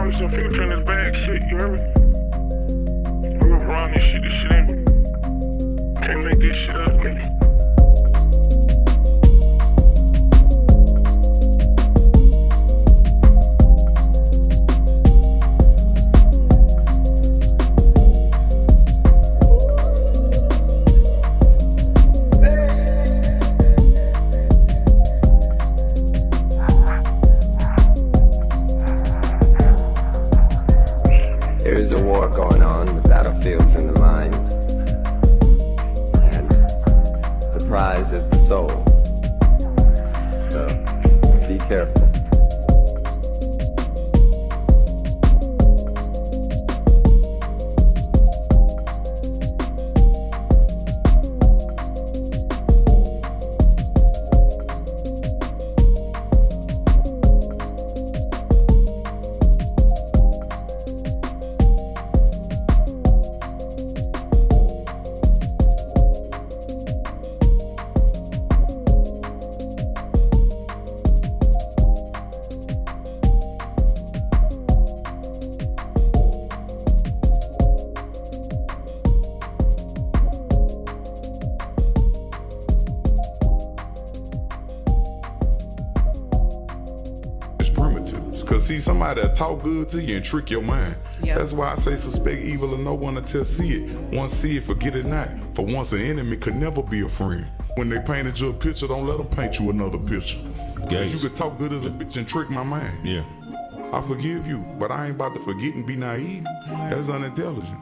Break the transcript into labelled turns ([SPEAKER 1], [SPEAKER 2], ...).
[SPEAKER 1] probably some future in this bag shit, you hear me? I grew up around this shit ain't me. Can't make this shit up, nigga.
[SPEAKER 2] There is a war going on, the battlefield's in the mind, and the prize is the soul. So, be careful.
[SPEAKER 3] Cause see, somebody that talk good to you and trick your mind.
[SPEAKER 4] Yep.
[SPEAKER 3] That's why I say suspect evil of no one until see it. Once see it, forget it not. For once an enemy could never be a friend. When they painted you a picture, don't let them paint you another picture. Cause you could talk good as a bitch and trick my mind.
[SPEAKER 5] Yeah.
[SPEAKER 3] I forgive you, but I ain't about to forget and be naive. That's unintelligent.